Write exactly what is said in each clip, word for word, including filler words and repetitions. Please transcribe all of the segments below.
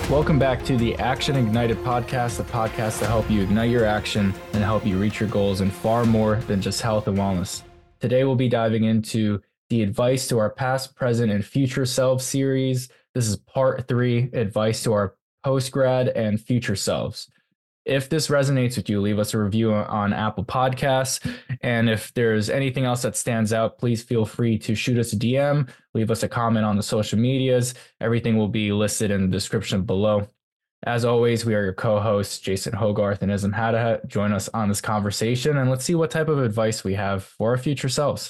Welcome back to the Action Ignited podcast, the podcast to help you ignite your action and help you reach your goals in far more than just health and wellness. Today, we'll be diving into the Advice to Our Past, Present, and Future Selves series. This is part three, Advice to Our Post-Grad and Future Selves. If this resonates with you, leave us a review on Apple Podcasts. And if there's anything else that stands out, please feel free to shoot us a D M, leave us a comment on the social medias. Everything will be listed in the description below. As always, we are your co-hosts, Jason Hogarth and Ism Hadahat. Join us on this conversation and let's see what type of advice we have for our future selves.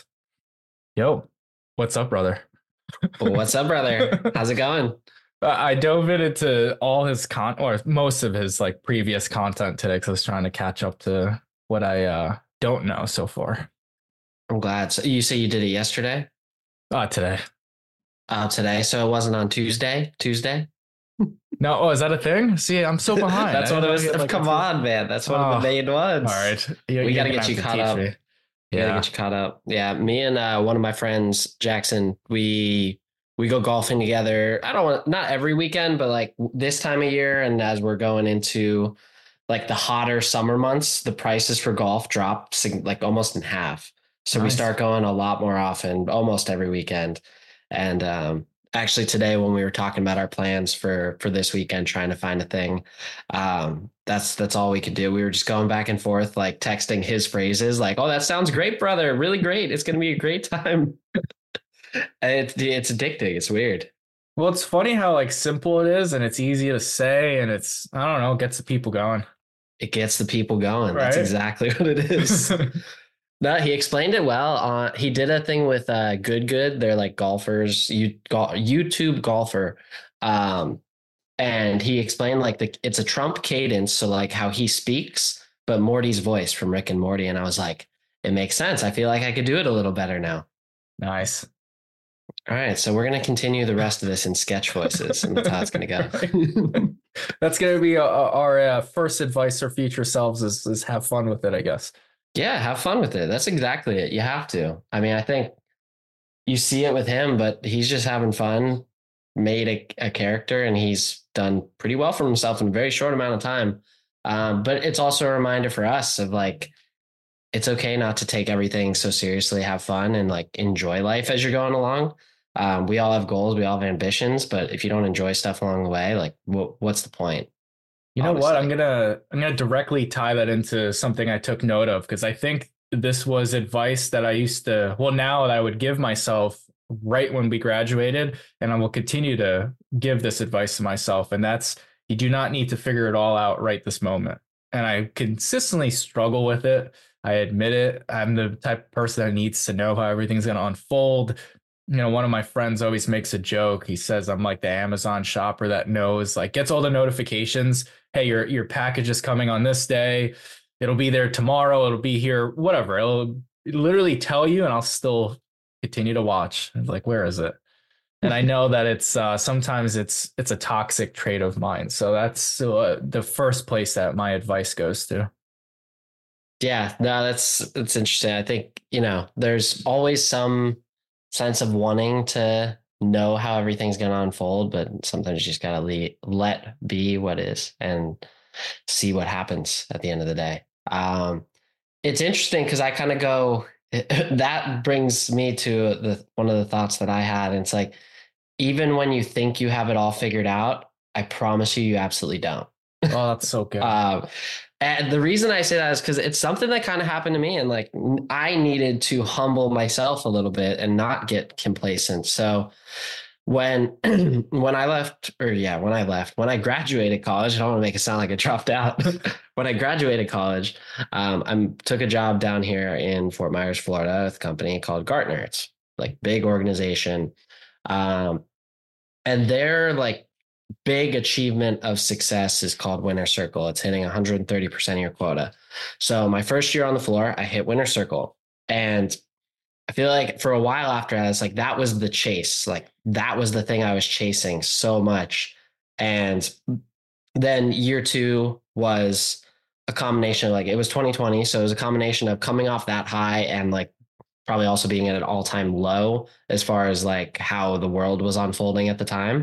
Yo, what's up, brother? What's up, brother? How's it going? I dove into all his con or most of his like previous content today because I was trying to catch up to what I uh, don't know so far. I'm glad. So you say you did it yesterday? Uh, today. Oh, today. So it wasn't on Tuesday? Tuesday? No. Oh, is that a thing? See, I'm so behind. That's one of those. Like, come on, two... man. That's one oh, of the main ones. All right. You, we got to get you caught up. Me. We yeah. got to get you caught up. Yeah. Me and uh, one of my friends, Jackson, we... We go golfing together. I don't want, not every weekend, but like this time of year. And as we're going into like the hotter summer months, the prices for golf drop like almost in half. So nice. We start going a lot more often, almost every weekend. And um, actually today, when we were talking about our plans for, for this weekend, trying to find a thing, um, that's, that's all we could do. We were just going back and forth, like texting his phrases like, oh, that sounds great, brother. Really great. It's going to be a great time. It's it's addicting. It's weird. Well, it's funny how like simple it is and it's easy to say and it's, I don't know, gets the people going. It gets the people going. Right? That's exactly what it is. No, he explained it well. Uh, he did a thing with uh, Good Good. They're like golfers, you go, YouTube golfer. Um, and he explained like the it's a Trump cadence. So like how he speaks, but Morty's voice from Rick and Morty. And I was like, it makes sense. I feel like I could do it a little better now. Nice. All right, so we're going to continue the rest of this in sketch voices, and that's how it's going to go. That's going to be our, our uh, first advice for future selves is, is have fun with it, I guess. Yeah, have fun with it. That's exactly it. You have to. I mean, I think you see it with him, but he's just having fun, made a, a character, and he's done pretty well for himself in a very short amount of time. Um, but it's also a reminder for us of like, it's okay not to take everything so seriously, have fun and like enjoy life as you're going along. Um, we all have goals, we all have ambitions, but if you don't enjoy stuff along the way, like wh- what's the point? You know Honestly. what? I'm going to, I'm going to directly tie that into something I took note of because I think this was advice that I used to, well, now that I would give myself right when we graduated, and I will continue to give this advice to myself. And that's, you do not need to figure it all out right this moment. And I consistently struggle with it. I admit it. I'm the type of person that needs to know how everything's going to unfold. You know, one of my friends always makes a joke. He says, I'm like the Amazon shopper that knows, like gets all the notifications. Hey, your, your package is coming on this day. It'll be there tomorrow. It'll be here, whatever. It'll literally tell you and I'll still continue to watch. It's like, where is it? And I know that it's uh, sometimes it's it's a toxic trait of mine. So that's uh, the first place that my advice goes to. Yeah, no, that's that's interesting. I think, you know, there's always some sense of wanting to know how everything's going to unfold, but sometimes you just got to let be what is and see what happens at the end of the day. Um, it's interesting because I kind of go, that brings me to the one of the thoughts that I had. And it's like, even when you think you have it all figured out, I promise you, you absolutely don't. Oh, that's so good. uh, and the reason I say that is because it's something that kind of happened to me. And like, I needed to humble myself a little bit and not get complacent. So when, when I left or yeah, when I left, when I graduated college, I don't want to make it sound like I dropped out. When I graduated college, um, I took a job down here in Fort Myers, Florida with a company called Gartner. It's like big organization. Um, and they're like, big achievement of success is called Winner Circle. It's hitting one hundred thirty percent of your quota. So my first year on the floor, I hit Winner Circle. And I feel like for a while after that, it's like, that was the chase. Like that was the thing I was chasing so much. And then year two was a combination of like, it was twenty twenty. So it was a combination of coming off that high and like probably also being at an all-time low as far as like how the world was unfolding at the time.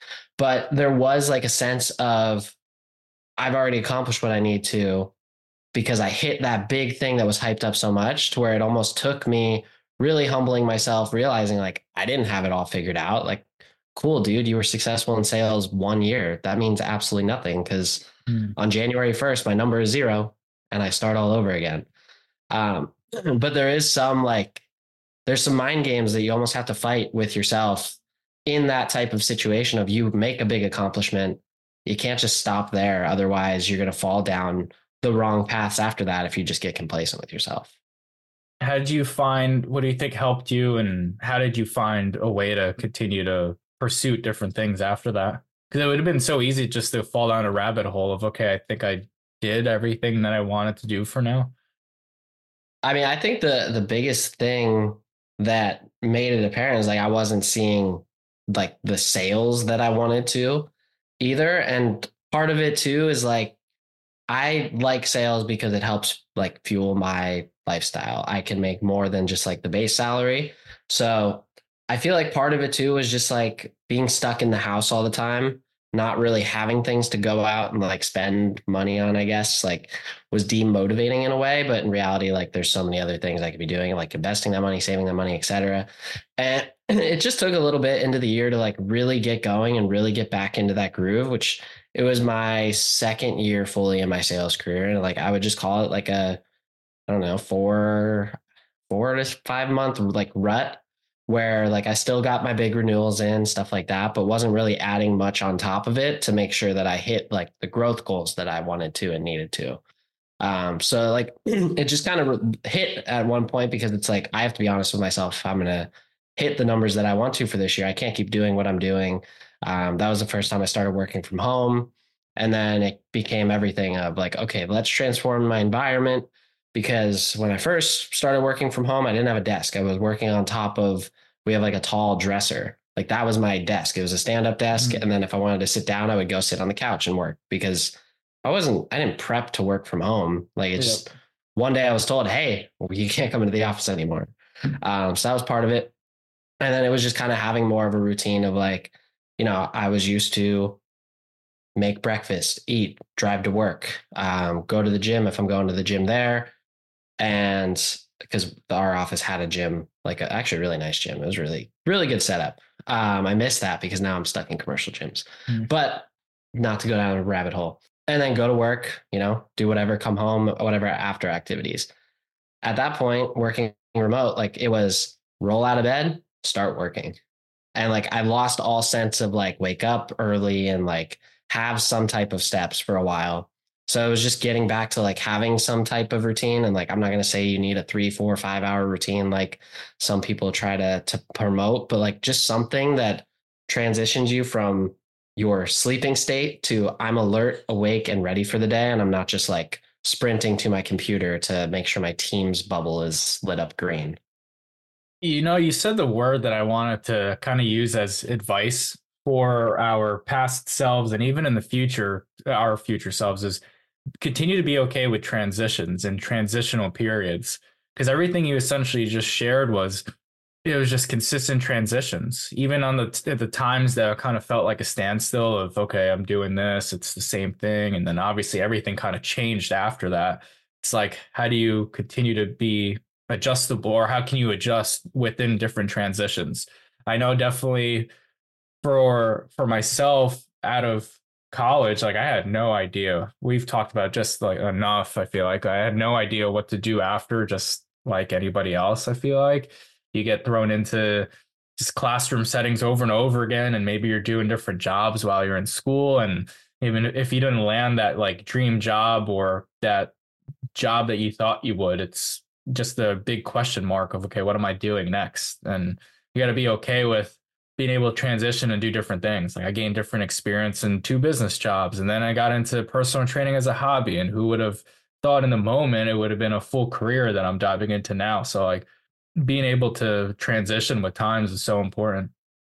But there was like a sense of I've already accomplished what I need to, because I hit that big thing that was hyped up so much to where it almost took me really humbling myself, realizing like I didn't have it all figured out. Like, cool, dude, you were successful in sales one year. That means absolutely nothing, because Mm. on January first, my number is zero and I start all over again. Um, but there is some like, there's some mind games that you almost have to fight with yourself in that type of situation of you make a big accomplishment. You can't just stop there. Otherwise, you're going to fall down the wrong paths after that if you just get complacent with yourself. How did you find, what do you think helped you, and how did you find a way to continue to pursue different things after that? Because it would have been so easy just to fall down a rabbit hole of, okay, I think I did everything that I wanted to do for now. I mean, I think the the biggest thing that made it apparent is like I wasn't seeing like the sales that I wanted to either. And part of it too is like I like sales because it helps like fuel my lifestyle. I can make more than just like the base salary. So I feel like part of it too is just like being stuck in the house all the time, not really having things to go out and like spend money on, I guess, like was demotivating in a way. But in reality, like there's so many other things I could be doing, like investing that money, saving that money, et cetera. And it just took a little bit into the year to like really get going and really get back into that groove, which it was my second year fully in my sales career. And like, I would just call it like a, I don't know, four, four to five month like rut where like I still got my big renewals in, stuff like that, but wasn't really adding much on top of it to make sure that I hit like the growth goals that I wanted to and needed to. Um, so like it just kind of hit at one point because it's like, I have to be honest with myself. If I'm going to hit the numbers that I want to for this year, I can't keep doing what I'm doing. Um, that was the first time I started working from home. And then it became everything of like, okay, let's transform my environment. Because when I first started working from home, I didn't have a desk. I was working on top of, we have like a tall dresser. Like that was my desk. It was a stand-up desk. Mm-hmm. And then if I wanted to sit down, I would go sit on the couch and work because I wasn't, I didn't prep to work from home. Like it's yep. One day I was told, hey, you can't come into the office anymore. Um, so that was part of it. And then it was just kind of having more of a routine of like, you know, I was used to make breakfast, eat, drive to work, um, go to the gym if I'm going to the gym there. And because our office had a gym, like a, actually a really nice gym. It was really, really good setup. Um, I miss that because now I'm stuck in commercial gyms, mm. but not to go down a rabbit hole. And then go to work, you know, do whatever, come home, whatever after activities. At that point, working remote, like it was roll out of bed, start working. And like I lost all sense of like wake up early and like have some type of steps for a while. So it was just getting back to like having some type of routine. And like, I'm not going to say you need a three, four, five hour routine like some people try to, to promote, but like just something that transitions you from your sleeping state to I'm alert, awake, and ready for the day. And I'm not just like sprinting to my computer to make sure my Teams bubble is lit up green. You know, you said the word that I wanted to kind of use as advice for our past selves and even in the future, our future selves is continue to be okay with transitions and transitional periods. Because everything you essentially just shared was, it was just consistent transitions, even on the at the times that kind of felt like a standstill of, okay, I'm doing this, it's the same thing. And then obviously everything kind of changed after that. It's like, how do you continue to be adjustable, or how can you adjust within different transitions? I know definitely for for myself out of college, like I had no idea. We've talked about just like enough. I feel like I had no idea what to do after, just like anybody else. I feel like you get thrown into just classroom settings over and over again, and maybe you're doing different jobs while you're in school. And even if you didn't land that like dream job or that job that you thought you would, it's just a big question mark of, okay, what am I doing next? And you got to be okay with being able to transition and do different things. Like I gained different experience in two business jobs, and then I got into personal training as a hobby. And who would have thought in the moment it would have been a full career that I'm diving into now? So like being able to transition with times is so important.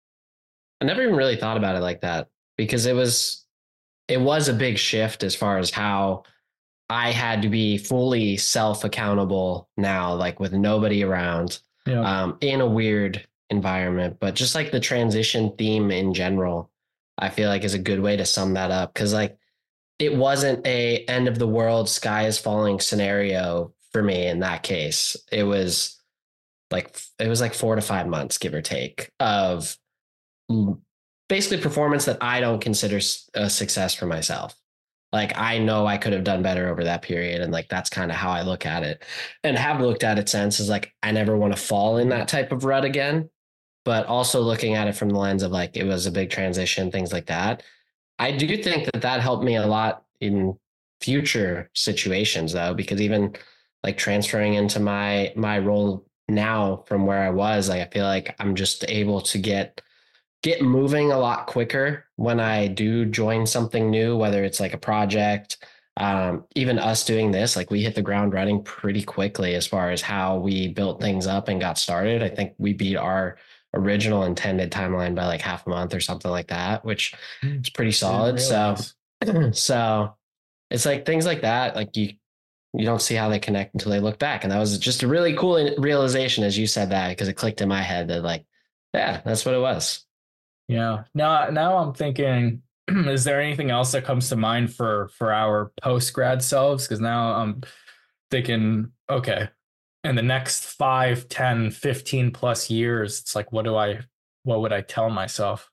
I never even really thought about it like that because it was, it was a big shift as far as how I had to be fully self-accountable now, like with nobody around, yeah. um, in a weird environment, but just like the transition theme in general I feel like is a good way to sum that up. Cause like it wasn't a end of the world, sky is falling scenario for me in that case. It was like, it was like four to five months, give or take, of basically performance that I don't consider a success for myself. Like I know I could have done better over that period. And like, that's kind of how I look at it and have looked at it since is like, I never want to fall in that type of rut again, but also looking at it from the lens of like, it was a big transition, things like that. I do think that that helped me a lot in future situations though, because even like transferring into my, my role now from where I was, like, I feel like I'm just able to get get moving a lot quicker when I do join something new, whether it's like a project, um, even us doing this, like we hit the ground running pretty quickly as far as how we built things up and got started. I think we beat our original intended timeline by like half a month or something like that, which is pretty solid. So, so it's like things like that, like you, you don't see how they connect until they look back. And that was just a really cool realization as you said that, because it clicked in my head that like, yeah, that's what it was. Yeah. Now, now I'm thinking, is there anything else that comes to mind for for our post grad selves? Because now I'm thinking, okay, in the next five, ten, fifteen plus years, it's like, what do I, what would I tell myself?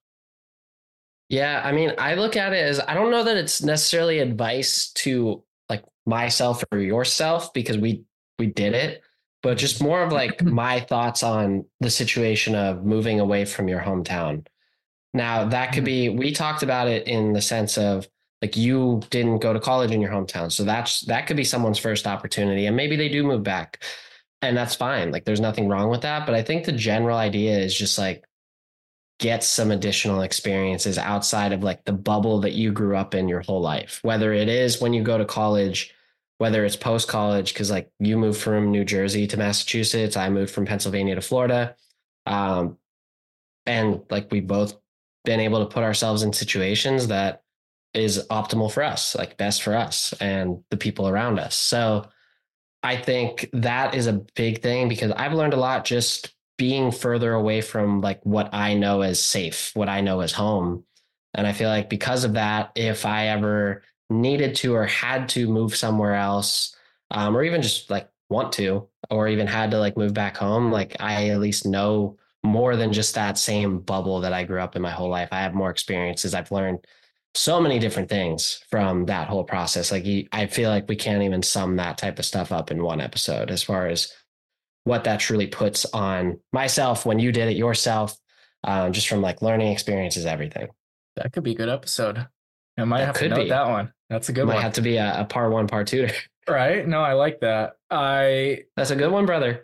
Yeah, I mean, I look at it as I don't know that it's necessarily advice to like myself or yourself because we we did it, but just more of like my thoughts on the situation of moving away from your hometown. Now, that could be, we talked about it in the sense of like you didn't go to college in your hometown. So that's, that could be someone's first opportunity. And maybe they do move back and that's fine. Like there's nothing wrong with that. But I think the general idea is just like get some additional experiences outside of like the bubble that you grew up in your whole life, whether it is when you go to college, whether it's post college, because like you moved from New Jersey to Massachusetts, I moved from Pennsylvania to Florida. Um, and like we both been able to put ourselves in situations that is optimal for us, like best for us and the people around us. So I think that is a big thing because I've learned a lot just being further away from like what I know as safe, what I know as home. And I feel like because of that, if I ever needed to or had to move somewhere else, um, or even just like want to, or even had to like move back home, like I at least know more than just that same bubble that I grew up in my whole life. I have more experiences. I've learned so many different things from that whole process. Like I feel like we can't even sum that type of stuff up in one episode as far as what that truly puts on myself when you did it yourself, um, just from like learning experiences, everything. That could be a good episode. I might that have to note be. that one. That's a good might one. Might have to be a, a part one, part two. Right? No, I like that. I. That's a good one, brother.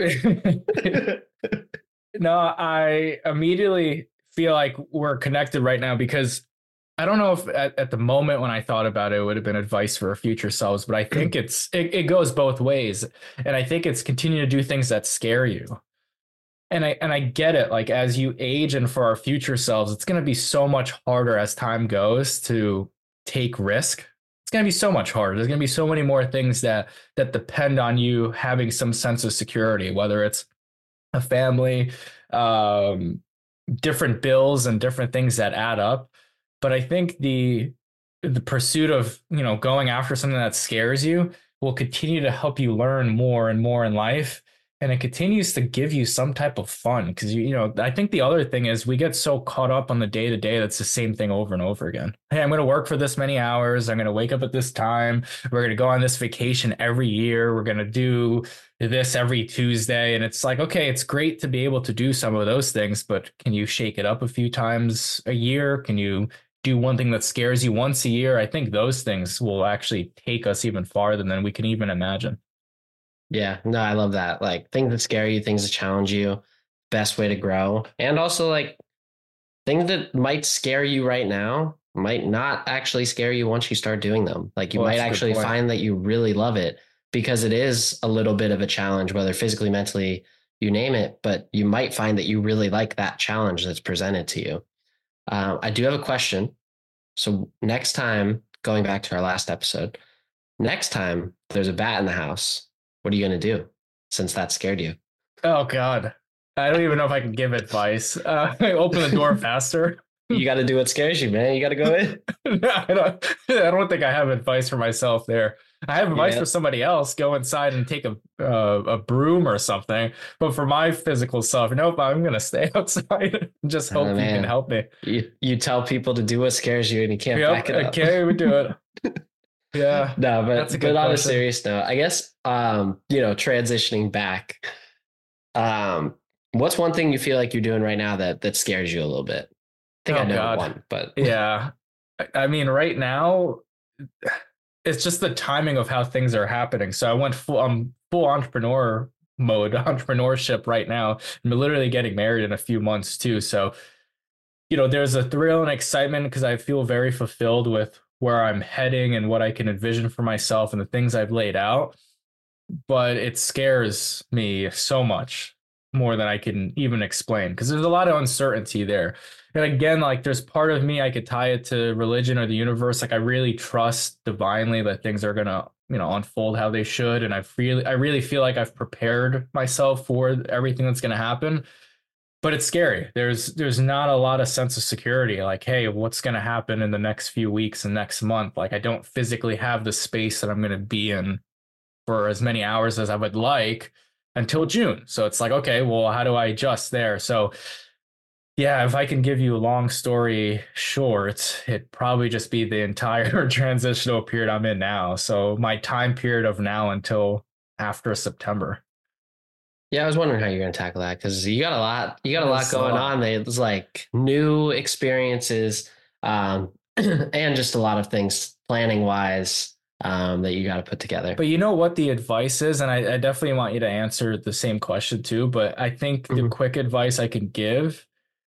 No, I immediately feel like we're connected right now because I don't know if at, at the moment when I thought about it, it would have been advice for future selves, but I think it's it, it goes both ways. And I think it's continue to do things that scare you. And I and I get it. Like as you age and for our future selves, it's going to be so much harder as time goes to take risk. It's going to be so much harder. There's going to be so many more things that that depend on you having some sense of security, whether it's a family, um, different bills and different things that add up. But I think the the pursuit of, you know, going after something that scares you will continue to help you learn more and more in life. And it continues to give you some type of fun because, you, you know, I think the other thing is we get so caught up on the day to day. That's the same thing over and over again. Hey, I'm going to work for this many hours. I'm going to wake up at this time. We're going to go on this vacation every year. We're going to do this every Tuesday. And it's like, okay, it's great to be able to do some of those things, but can you shake it up a few times a year? Can you do one thing that scares you once a year? I think those things will actually take us even farther than we can even imagine. Yeah, no, I love that. Like things that scare you, things that challenge you, best way to grow. And also like things that might scare you right now might not actually scare you once you start doing them. Like you well, might actually find that you really love it because it is a little bit of a challenge, whether physically, mentally, you name it, but you might find that you really like that challenge that's presented to you. Uh, I do have a question. So next time, going back to our last episode, next time there's a bat in the house, what are you going to do since that scared you? Oh, God. I don't even know if I can give advice. Uh, open the door faster. you got to do what scares you, man. You got to go in. No, I don't, I don't think I have advice for myself there. I have advice Yeah. for somebody else. Go inside and take a uh, a broom or something. But for my physical self, nope, I'm gonna stay outside and just hope Oh, you man. can help me. You you tell people to do what scares you, and you can't back Yep, it up. okay, we do it. Yeah, No, but that's a good but on a question. serious note, I guess um, you know, transitioning back, um, what's one thing you feel like you're doing right now that that scares you a little bit? I think I Oh know God, one, but yeah. I, I mean, right now, it's just the timing of how things are happening. So I went full, um, full entrepreneur mode, entrepreneurship right now. I'm literally getting married in a few months too. So, you know, there's a thrill and excitement because I feel very fulfilled with where I'm heading and what I can envision for myself and the things I've laid out. But it scares me so much more than I can even explain because there's a lot of uncertainty there. And again, like there's part of me I could tie it to religion or the universe. Like I really trust divinely that things are gonna, you know, unfold how they should. And I really, I really feel like I've prepared myself for everything that's gonna happen. But it's scary. There's there's not a lot of sense of security. Like, hey, what's gonna happen in the next few weeks and next month? Like I don't physically have the space that I'm gonna be in for as many hours as I would like until June. So it's like, okay, well, how do I adjust there? So yeah, if I can give you a long story short, it'd probably just be the entire transitional period I'm in now. So my time period of now until after September. yeah, I was wondering how you're going to tackle that because you got a lot, you got a lot That's a going lot. on. There's like new experiences, um, and just a lot of things planning wise, um, that you got to put together. But you know what the advice is, and I, I definitely want you to answer the same question too. But I think the Mhm. quick advice I can give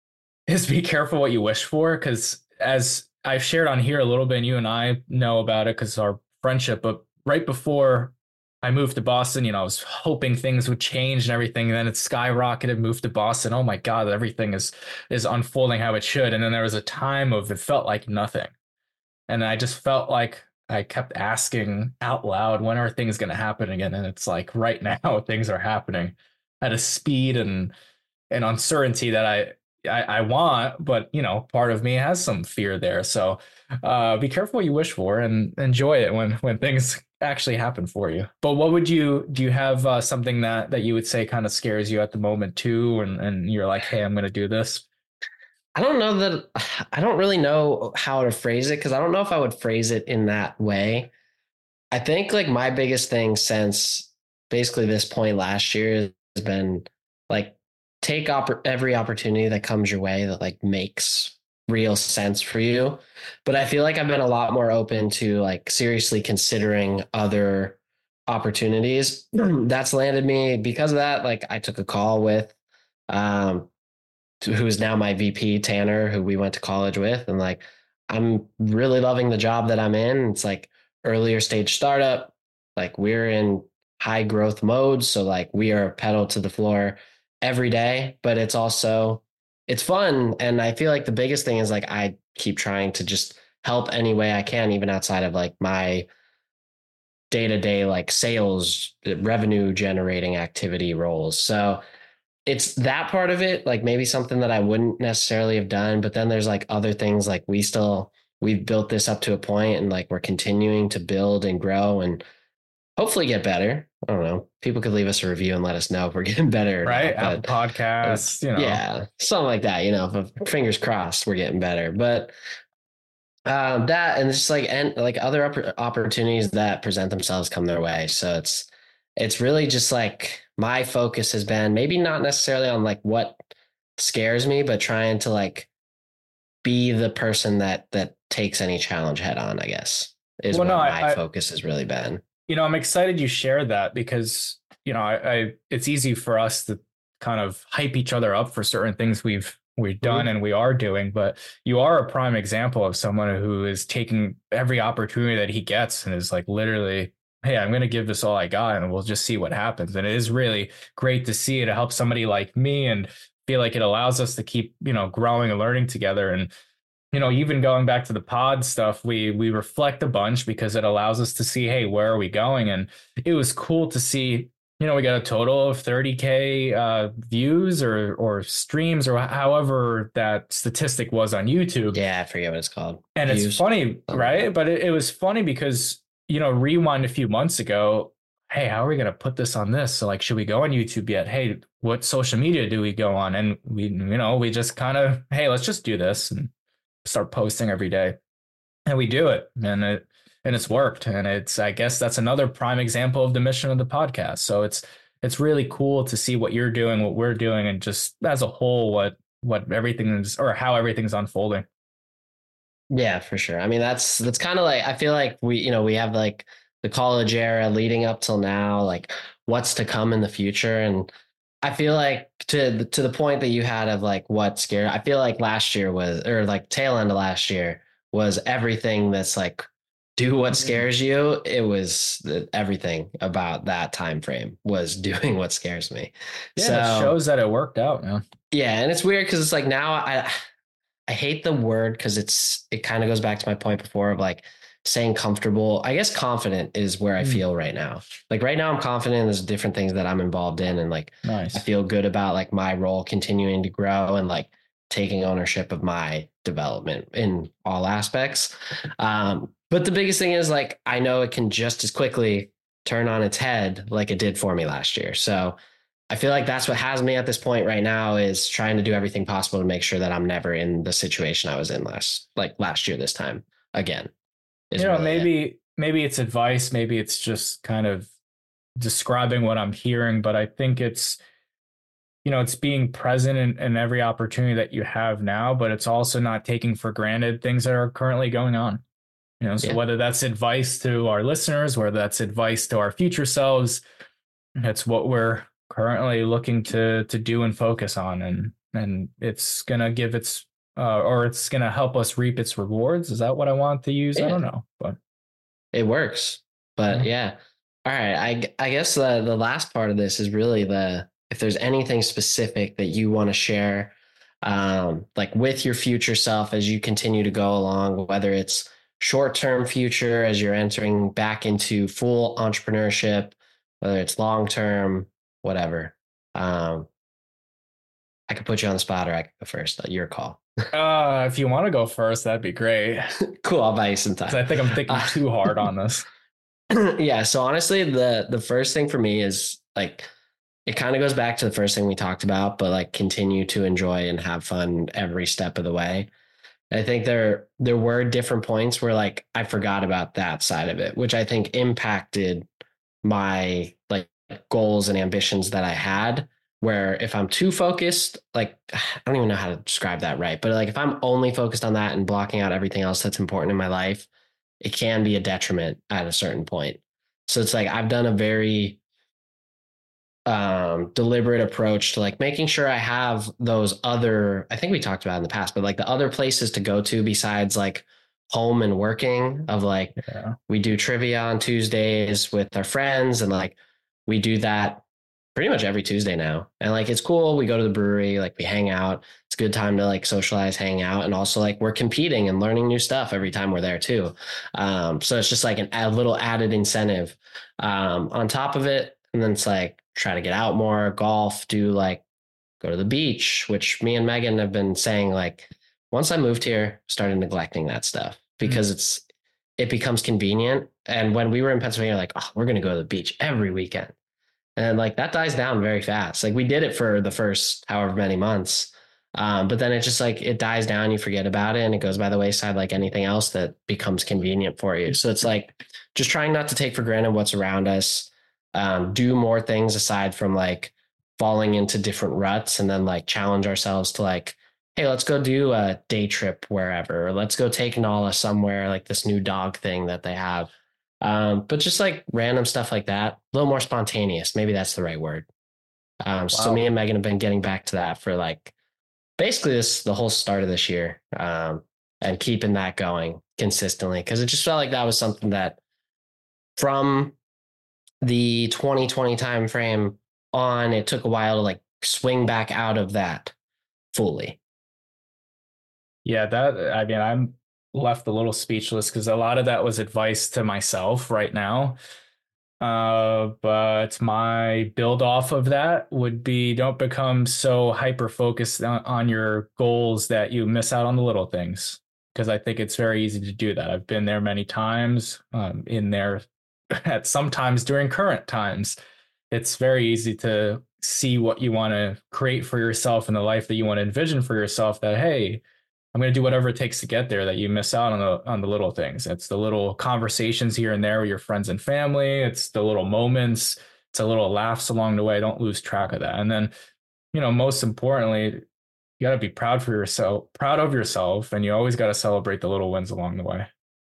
is be careful what you wish for, because as I've shared on here a little bit, and you and I know about it because our friendship. But right before I moved to Boston, you know, I was hoping things would change and everything. And then it skyrocketed, moved to Boston. Oh my God, everything is is unfolding how it should. And then there was a time of it felt like nothing. And I just felt like I kept asking out loud, when are things going to happen again? And it's like right now things are happening at a speed and and uncertainty that I, I I want, but you know, part of me has some fear there. So uh, be careful what you wish for and enjoy it when when things actually happen for you. But what would you do? You have uh, something that that you would say kind of scares you at the moment too, and and you're like, hey, I'm going to do this. I don't know that I don't really know how to phrase it because I don't know if I would phrase it in that way. I think like my biggest thing since basically this point last year has been like take opp- every opportunity that comes your way that like makes real sense for you. But I feel like I've been a lot more open to like seriously considering other opportunities. That's landed me because of that. Like I took a call with um who's now my V P, Tanner, who we went to college with. And like, I'm really loving the job that I'm in. It's like earlier stage startup. Like we're in high growth mode. So like we are pedal to the floor every day, but it's also, it's fun. And I feel like the biggest thing is like, I keep trying to just help any way I can, even outside of like my day to day, like sales, revenue generating activity roles. So it's that part of it, like maybe something that I wouldn't necessarily have done. But then there's like other things like we still, we've built this up to a point and like we're continuing to build and grow and hopefully get better. I don't know. People could leave us a review and let us know if we're getting better or Right? not. Apple But Podcasts, you know. yeah, something like that, you know, fingers crossed we're getting better. But um, that and it's just like and like other opp- opportunities that present themselves come their way. So it's it's really just like my focus has been maybe not necessarily on like what scares me, but trying to like be the person that that takes any challenge head on, I guess, is Well, no, what I, my I focus has really been. you know, I'm excited you shared that because, you know, I, I it's easy for us to kind of hype each other up for certain things we've we've done Mhm. and we are doing, but you are a prime example of someone who is taking every opportunity that he gets and is like literally, hey, I'm going to give this all I got and we'll just see what happens. And it is really great to see it to help somebody like me and feel like it allows us to keep, you know, growing and learning together. And you know, even going back to the pod stuff, we we reflect a bunch because it allows us to see, hey, where are we going? And it was cool to see you know, we got a total of thirty K uh, views or or streams or however that statistic was on YouTube. Yeah, I forget what it's called. And it's Views. funny, right? But it, it was funny because, you know, rewind a few months ago, hey, how are we going to put this on this? So like, should we go on YouTube yet? Hey, what social media do we go on? And we, you know, we just kind of, hey, let's just do this and start posting every day. And we do it. And it, and it's worked. And it's, I guess that's another prime example of the mission of the podcast. So it's, it's really cool to see what you're doing, what we're doing, and just as a whole, what, what everything is, or how everything's unfolding. Yeah, for sure. I mean, that's, that's kind of like, I feel like we, you know, we have like the college era leading up till now, like what's to come in the future. And I feel like to, to the point that you had of like what scared, I feel like last year was, or like tail end of last year was everything that's like, do what scares you. It was everything about that time frame was doing what scares me. Yeah, so, it shows that it worked out, man. Yeah. And it's weird because it's like now I, I hate the word because it's, it kind of goes back to my point before of like saying comfortable. I guess confident is where I mm. feel right now. Like right now I'm confident there's different things that I'm involved in. And like, nice. I feel good about like my role continuing to grow and like taking ownership of my development in all aspects. Um, but the biggest thing is like, I know it can just as quickly turn on its head like it did for me last year. So I feel like that's what has me at this point right now is trying to do everything possible to make sure that I'm never in the situation I was in last, like last year, this time again. You know, really maybe, it. maybe it's advice. Maybe it's just kind of describing what I'm hearing, but I think it's, you know, it's being present in, in every opportunity that you have now, but it's also not taking for granted things that are currently going on. You know, so yeah. whether that's advice to our listeners, whether that's advice to our future selves, that's what we're currently looking to to do and focus on, and and it's gonna give its uh, or it's gonna help us reap its rewards. Is that what I want to use? Yeah. I don't know, but it works. But yeah, yeah. All right. I I guess the the last part of this is really the if there's anything specific that you want to share, um, like with your future self as you continue to go along, whether it's short-term future as you're entering back into full entrepreneurship, whether it's long-term, whatever. Um, I could put you on the spot or I could go first. Your call. uh, if you want to go first, that'd be great. Cool. I'll buy you some time. I think I'm thinking uh, too hard on this. Yeah. So honestly, the, the first thing for me is like, it kind of goes back to the first thing we talked about, but like continue to enjoy and have fun every step of the way. I think there, there were different points where like, I forgot about that side of it, which I think impacted my like goals and ambitions that I had, where if I'm too focused, like, I don't even know how to describe that right. But like, if I'm only focused on that and blocking out everything else that's important in my life, it can be a detriment at a certain point. So it's like, I've done a very um, deliberate approach to like making sure I have those other, I think we talked about in the past, but like the other places to go to besides like home and working of like, yeah. we do trivia on Tuesdays with our friends. And like, we do that pretty much every Tuesday now. And like, it's cool. We go to the brewery, like we hang out. It's a good time to like socialize, hang out. And also like we're competing and learning new stuff every time we're there too. Um, so it's just like an, a little added incentive um, on top of it. And then it's like, try to get out more, golf, do like go to the beach, which me and Megan have been saying, like, once I moved here, started neglecting that stuff because mm-hmm. it's, it becomes convenient. And when we were in Pennsylvania, like, oh, we're going to go to the beach every weekend. And like, that dies down very fast. Like we did it for the first however many months. Um, but then it just like, it dies down, you forget about it and it goes by the wayside, like anything else that becomes convenient for you. So it's like, just trying not to take for granted what's around us. Um, do more things aside from like falling into different ruts and then like challenge ourselves to like, hey, let's go do a day trip wherever, or let's go take Nala somewhere, like this new dog thing that they have. Um, but just like random stuff like that, a little more spontaneous. Maybe that's the right word. Um, wow. So me and Megan have been getting back to that for like basically this, the whole start of this year, um, and keeping that going consistently. Cause it just felt like that was something that from the twenty twenty timeframe on, it took a while to like swing back out of that fully. Yeah, that, I mean, I'm left a little speechless because a lot of that was advice to myself right now. Uh, but my build off of that would be don't become so hyper focused on, on your goals that you miss out on the little things. Because I think it's very easy to do that. I've been there many times, um, in there at sometimes during current times. It's very easy to see what you want to create for yourself and the life that you want to envision for yourself, that, hey, I'm going to do whatever it takes to get there, that you miss out on the on the little things. It's the little conversations here and there with your friends and family. It's the little moments. It's the little laughs along the way. Don't lose track of that. And then, you know, most importantly, you got to be proud for yourself, proud of yourself, and you always got to celebrate the little wins along the way.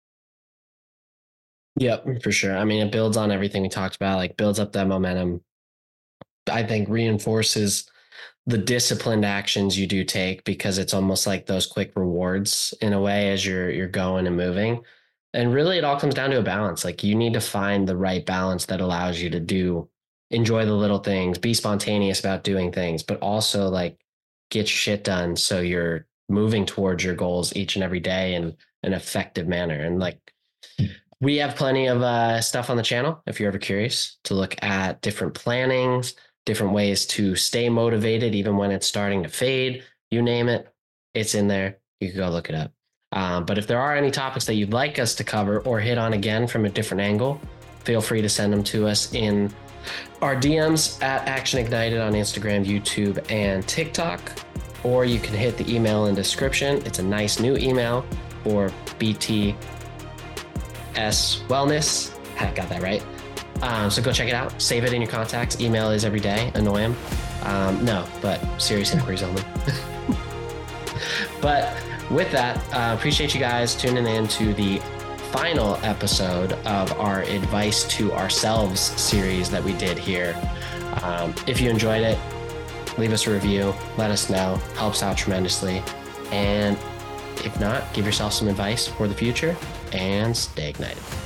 Yep, for sure. I mean, it builds on everything we talked about, like builds up that momentum. I think reinforces the disciplined actions you do take, because it's almost like those quick rewards in a way as you're you're going and moving. And really it all comes down to a balance. Like you need to find the right balance that allows you to do enjoy the little things, be spontaneous about doing things, but also like get your shit done so you're moving towards your goals each and every day in an effective manner. And like we have plenty of uh, stuff on the channel if you're ever curious to look at different plannings, different ways to stay motivated even when it's starting to fade. You name it, it's in there. You can go look it up. Um, but if there are any topics that you'd like us to cover or hit on again from a different angle, feel free to send them to us in our D Ms at Action Ignited on Instagram, YouTube, and TikTok. Or you can hit the email in description. It's a nice new email for B T S Wellness. I got that right. Um, so go check it out. Save it in your contacts. Email is every day. Annoy him. Um, no, but serious inquiries only. But with that, uh, appreciate you guys tuning in to the final episode of our Advice to Ourselves series that we did here. Um, if you enjoyed it, leave us a review. Let us know. Helps out tremendously. And if not, give yourself some advice for the future and stay ignited.